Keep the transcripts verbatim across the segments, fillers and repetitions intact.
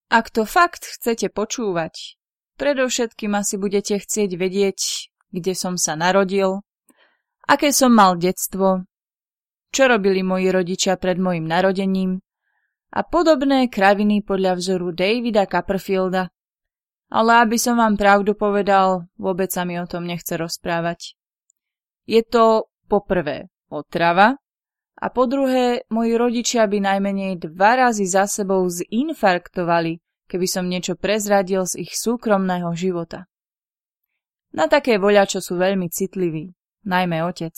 Ak to fakt chcete počúvať, predovšetkým asi budete chcieť vedieť, kde som sa narodil, aké som mal detstvo, čo robili moji rodičia pred mojim narodením a podobné kraviny podľa vzoru Davida Copperfielda. Ale aby som vám pravdu povedal, vôbec sa mi o tom nechce rozprávať. Je to po prvé otrava a po druhé, moji rodičia by najmenej dva razy za sebou zinfarktovali, keby som niečo prezradil z ich súkromného života. Na také voľačo sú veľmi citliví, najmä otec.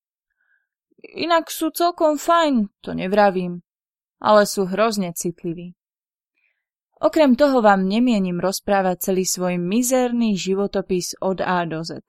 Inak sú celkom fajn, to nevravím, ale sú hrozne citliví. Okrem toho vám nemienim rozprávať celý svoj mizerný životopis od A do Z.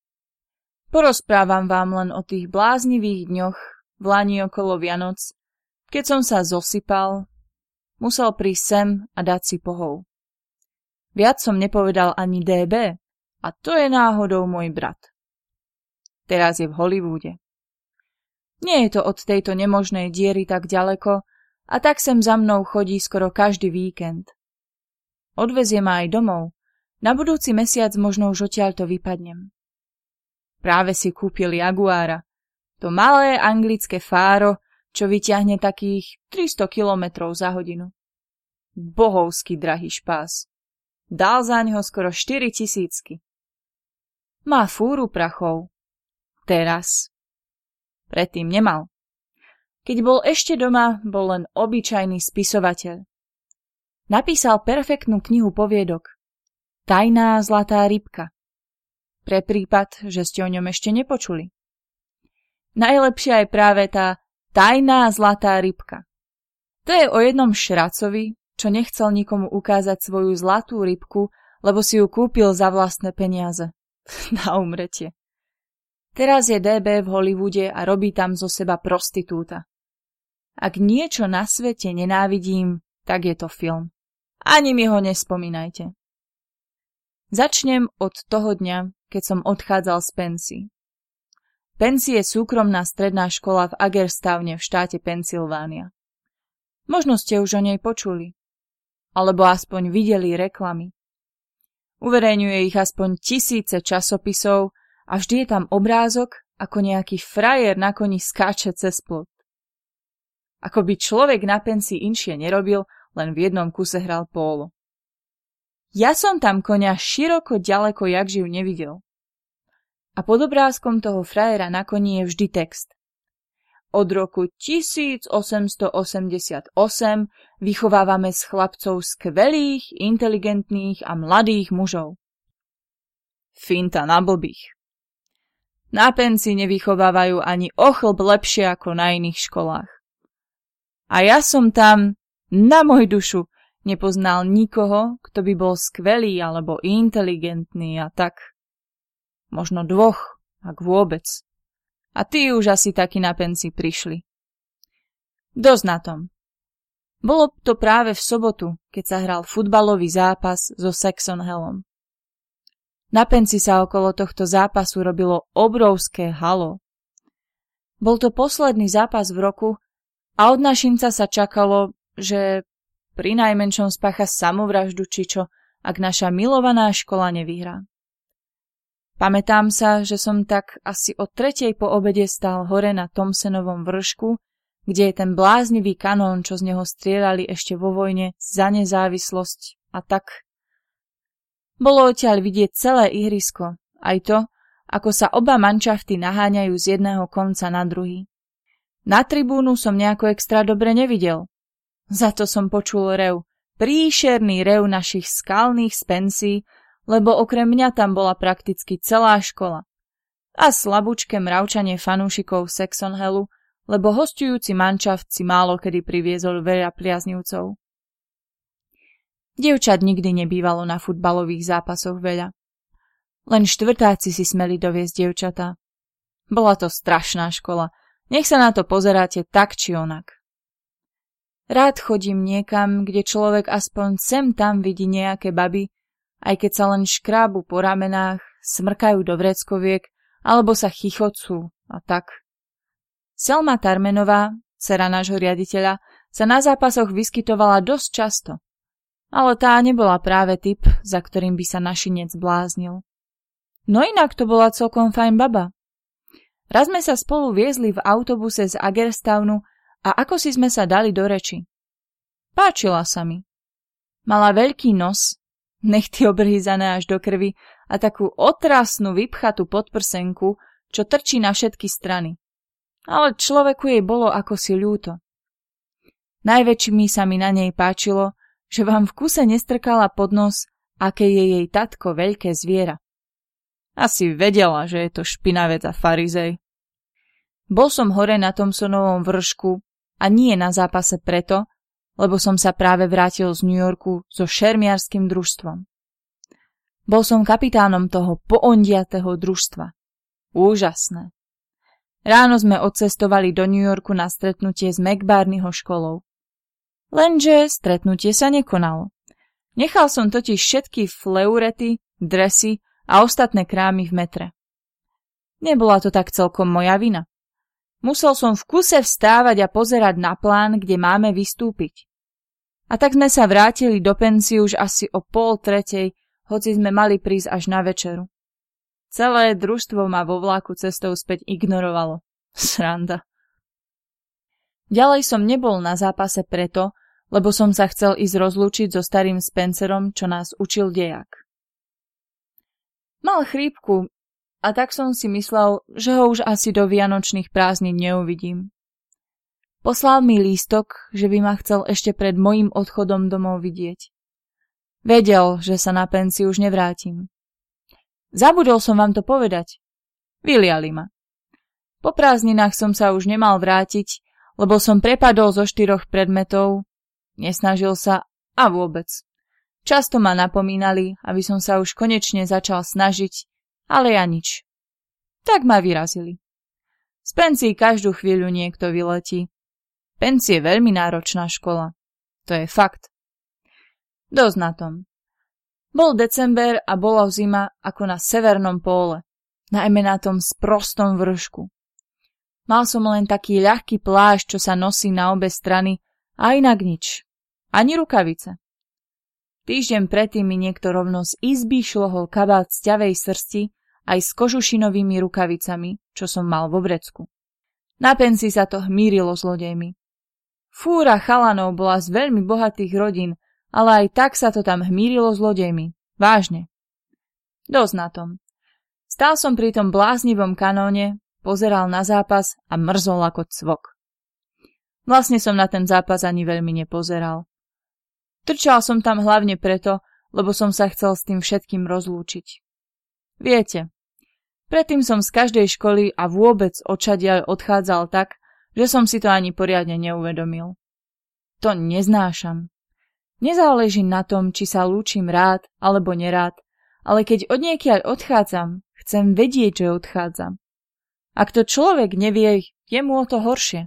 Porozprávam vám len o tých bláznivých dňoch v lani okolo Vianoc, keď som sa zosypal, musel prísť sem a dať si pohov. Viac som nepovedal ani dé bé, a to je náhodou môj brat. Teraz je v Hollywoode. Nie je to od tejto nemožnej diery tak ďaleko a tak sem za mnou chodí skoro každý víkend. Odvezie ma aj domov, na budúci mesiac možno už odtiaľto vypadnem. Práve si kúpil Jaguára, to malé anglické fáro, čo vyťahne takých tristo kilometrov za hodinu. Bohovský drahý špás. Dal zaňho skoro štyri tisícky. Má fúru prachov. Teraz. Predtým nemal. Keď bol ešte doma, bol len obyčajný spisovateľ. Napísal perfektnú knihu poviedok. Tajná zlatá rybka. Pre prípad, že ste o ňom ešte nepočuli. Najlepšia je práve tá tajná zlatá rybka. To je o jednom šracovi, čo nechcel nikomu ukázať svoju zlatú rybku, lebo si ju kúpil za vlastné peniaze. Na umretie. Teraz je dé bé v Hollywoode a robí tam zo seba prostitúta. Ak niečo na svete nenávidím, tak je to film. Ani mi ho nespomínajte. Začnem od toho dňa, keď som odchádzal z Pensy. Pensy je súkromná stredná škola v Agerstavne v štáte Pensylvánia. Možno ste už o nej počuli, alebo aspoň videli reklamy. Uverejňuje ich aspoň tisíce časopisov a vždy je tam obrázok, ako nejaký frajer na koni skáče cez plot. Ako by človek na pensii inšie nerobil, len v jednom kuse hral pólo. Ja som tam konia široko ďaleko jakživ nevidel. A pod obrázkom toho frajera na koni je vždy text. Od roku tisícosemstoosemdesiatosem vychovávame z chlapcov skvelých, inteligentných a mladých mužov. Finta na blbých. Na pensi nevychovávajú ani o chlb lepšie ako na iných školách. A ja som tam, na môj dušu, nepoznal nikoho, kto by bol skvelý alebo inteligentný a tak. Možno dvoch, ak vôbec. A tí už asi taky na pensi prišli. Dosť na tom. Bolo to práve v sobotu, keď sa hral futbalový zápas so Saxon Hallom. Na pensi sa okolo tohto zápasu robilo obrovské halo. Bol to posledný zápas v roku a od našinca sa čakalo, že pri najmenšom spácha samovraždu či čo, ak naša milovaná škola nevyhrá. Pamätám sa, že som tak asi o tretej po obede stál hore na Thompsonovom vršku, kde je ten bláznivý kanón, čo z neho strieľali ešte vo vojne za nezávislosť a tak. Bolo odtiaľ vidieť celé ihrisko, aj to, ako sa oba manšafty naháňajú z jedného konca na druhý. Na tribúnu som nejako extra dobre nevidel. Za to som počul rev, príšerný rev našich skalných z Pensy, lebo okrem mňa tam bola prakticky celá škola. A slabúčke mravčanie fanúšikov Saxon Hallu, lebo hostujúci manšaft si málo kedy priviezol veľa priaznivcov. Dievčat nikdy nebývalo na futbalových zápasoch veľa. Len štvrtáci si smeli doviesť dievčatá. Bola to strašná škola, nech sa na to pozeráte tak či onak. Rád chodím niekam, kde človek aspoň sem tam vidí nejaké baby, aj keď sa len škrábu po ramenách, smrkajú do vreckoviek, alebo sa chichocú a tak. Selma Tarmenová, dcera nášho riaditeľa, sa na zápasoch vyskytovala dosť často. Ale tá nebola práve typ, za ktorým by sa našinec bláznil. No inak to bola celkom fajn baba. Raz sme sa spolu viezli v autobuse z Agerstownu a ako si sme sa dali do reči. Páčila sa mi. Mala veľký nos, nechty obrýzané až do krvi a takú otrasnú vypchatú podprsenku, čo trčí na všetky strany. Ale človeku jej bolo ako si ľúto. Najväčšmi sa mi na nej páčilo, že vám v kuse nestrkala pod nos, aké je jej tatko veľké zviera. Asi vedela, že je to špinavec a farizej. Bol som hore na Thompsonovom vršku a nie na zápase preto, lebo som sa práve vrátil z New Yorku so šermiarským družstvom. Bol som kapitánom toho poondiatého družstva. Úžasné. Ráno sme odcestovali do New Yorku na stretnutie s McBarneyho školou. Lenže stretnutie sa nekonalo. Nechal som totiž všetky fleurety, dresy a ostatné krámy v metre. Nebola to tak celkom moja vina. Musel som v kuse vstávať a pozerať na plán, kde máme vystúpiť. A tak sme sa vrátili do pensy už asi o pol tretej, hoci sme mali prísť až na večeru. Celé družstvo ma vo vláku cestou späť ignorovalo. Sranda. Ďalej som nebol na zápase preto, lebo som sa chcel ísť rozlúčiť so starým Spencerom, čo nás učil dejak. Mal chrípku a tak som si myslel, že ho už asi do vianočných prázdnin neuvidím. Poslal mi lístok, že by ma chcel ešte pred mojím odchodom domov vidieť. Vedel, že sa na pensiu už nevrátim. Zabudol som vám to povedať. Vyliali ma. Po prázdninách som sa už nemal vrátiť, lebo som prepadol zo štyroch predmetov, nesnažil sa a vôbec. Často ma napomínali, aby som sa už konečne začal snažiť, ale ja nič. Tak ma vyrazili. Z pencí každú chvíľu niekto vyletí. Pencie je veľmi náročná škola. To je fakt. Dosť na tom. Bol december a bola zima ako na severnom póle, najmä na tom sprostom vršku. Mal som len taký ľahký plášť, čo sa nosí na obe strany, a inak nič. Ani rukavice. Týždeň predtým mi niekto rovno z izby šlohol kabát z ťavej srsti aj s kožušinovými rukavicami, čo som mal vo vrecku. Na pensi sa to hmírilo zlodejmi. Fúra chalanov bola z veľmi bohatých rodín, ale aj tak sa to tam hmírilo zlodejmi. Vážne. Dosť na tom. Stál som pri tom bláznivom kanóne, pozeral na zápas a mrzol ako cvok. Vlastne som na ten zápas ani veľmi nepozeral. Trčal som tam hlavne preto, lebo som sa chcel s tým všetkým rozlúčiť. Viete, predtým som z každej školy a vôbec odčadiaľ odchádzal tak, že som si to ani poriadne neuvedomil. To neznášam. Nezáleží na tom, či sa lúčim rád alebo nerád, ale keď odniekiaľ odchádzam, chcem vedieť, že odchádzam. Ak to človek nevie, je mu o to horšie.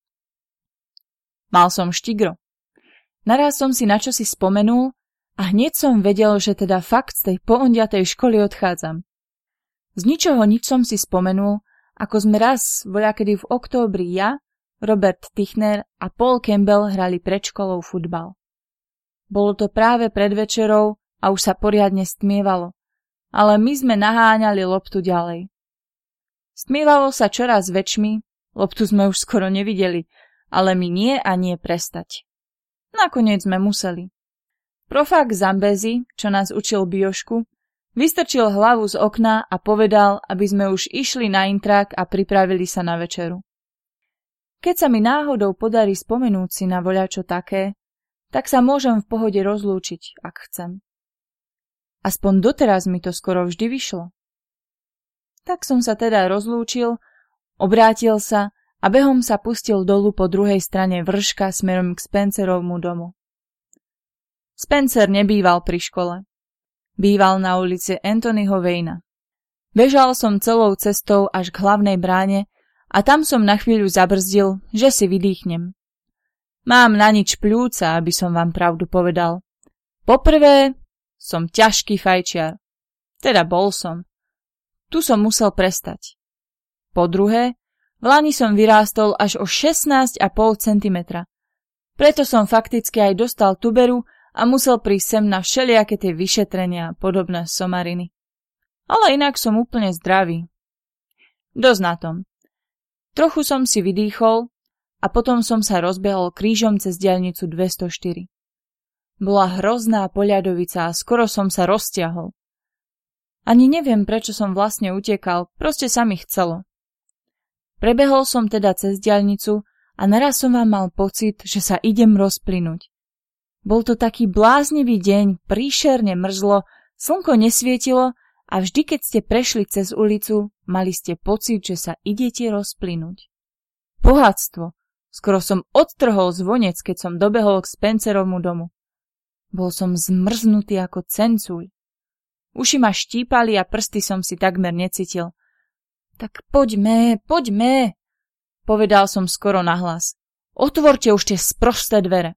Mal som štigro. Naraz som si na čo si spomenul a hneď som vedel, že teda fakt z tej poondiatej školy odchádzam. Z ničoho nič som si spomenul, ako sme raz voľakedy v októbri ja, Robert Tichner a Paul Campbell hrali pred školou futbal. Bolo to práve pred večerou a už sa poriadne stmievalo, ale my sme naháňali loptu ďalej. Stmievalo sa čoraz väčšmi, loptu sme už skoro nevideli, ale my nie a nie prestať. Nakoniec sme museli. Profák Zambezi, čo nás učil biošku, vystrčil hlavu z okna a povedal, aby sme už išli na intrák a pripravili sa na večeru. Keď sa mi náhodou podarí spomenúť si na voľačo také, tak sa môžem v pohode rozlúčiť, ak chcem. Aspoň doteraz mi to skoro vždy vyšlo. Tak som sa teda rozlúčil, obrátil sa a behom sa pustil dolu po druhej strane vrška smerom k Spencerovmu domu. Spencer nebýval pri škole. Býval na ulici Anthonyho Wayna. Bežal som celou cestou až k hlavnej bráne a tam som na chvíľu zabrzdil, že si vydýchnem. Mám na nič pľúca, aby som vám pravdu povedal. Poprvé, som ťažký fajčiar. Teda bol som. Tu som musel prestať. Po druhé, v lani som vyrástol až o šestnásť celá päť centimetra. Preto som fakticky aj dostal tuberu a musel prísť sem na všelijaké tie vyšetrenia a podobné somariny. Ale inak som úplne zdravý. Dosť na tom. Trochu som si vydýchol a potom som sa rozbehol krížom cez diaľnicu dvestoštyri. Bola hrozná poľadovica a skoro som sa roztiahol. Ani neviem, prečo som vlastne utekal, proste sa mi chcelo. Prebehol som teda cez diaľnicu a naraz som vám mal pocit, že sa idem rozplynúť. Bol to taký bláznivý deň, príšerne mrzlo, slnko nesvietilo a vždy, keď ste prešli cez ulicu, mali ste pocit, že sa idete rozplynúť. Bohatstvo! Skoro som odtrhol zvonec, keď som dobehol k Spencerovmu domu. Bol som zmrznutý ako cencúľ. Uši ma štípali a prsty som si takmer necítil. Tak poďme, poďme, povedal som skoro nahlas. Otvorte už tie sprosté dvere.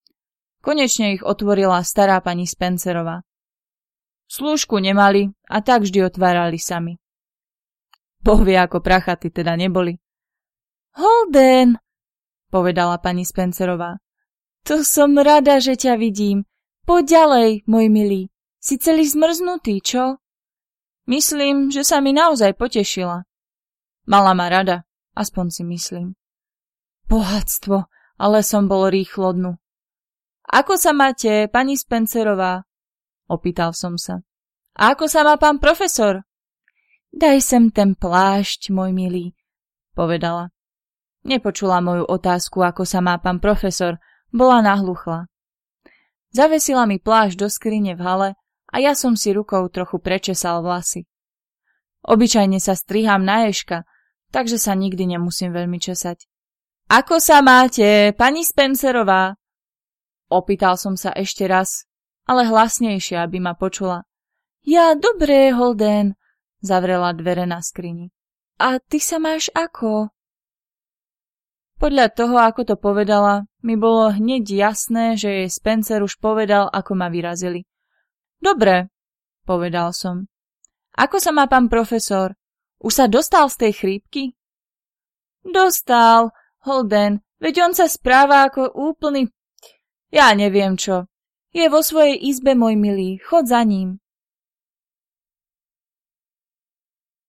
Konečne ich otvorila stará pani Spencerová. Slúžku nemali a tak vždy otvárali sami. Boh vie, ako prachaty teda neboli. Holden, povedala pani Spencerová. To som rada, že ťa vidím. Poď ďalej, môj milý. Si celý zmrznutý, čo? Myslím, že sa mi naozaj potešila. Mala ma rada, aspoň si myslím. Bohatstvo, ale som bol rýchlo dnu. Ako sa máte, pani Spencerová? Opýtal som sa. A ako sa má pán profesor? Daj sem ten plášť, môj milý, povedala. Nepočula moju otázku, ako sa má pán profesor, bola nahluchla. Zavesila mi plášť do skrine v hale a ja som si rukou trochu prečesal vlasy. Obyčajne sa strihám na ježka, takže sa nikdy nemusím veľmi česať. Ako sa máte, pani Spencerová? Opýtal som sa ešte raz, ale hlasnejšie, aby ma počula. Ja dobré, Holden, zavrela dvere na skrini. A ty sa máš ako? Podľa toho, ako to povedala, mi bolo hneď jasné, že jej Spencer už povedal, ako ma vyrazili. Dobre, povedal som. Ako sa má pán profesor? Už sa dostal z tej chrípky? Dostal, Holden, veď on sa správa ako úplný... Ja neviem čo. Je vo svojej izbe, môj milý, chod za ním.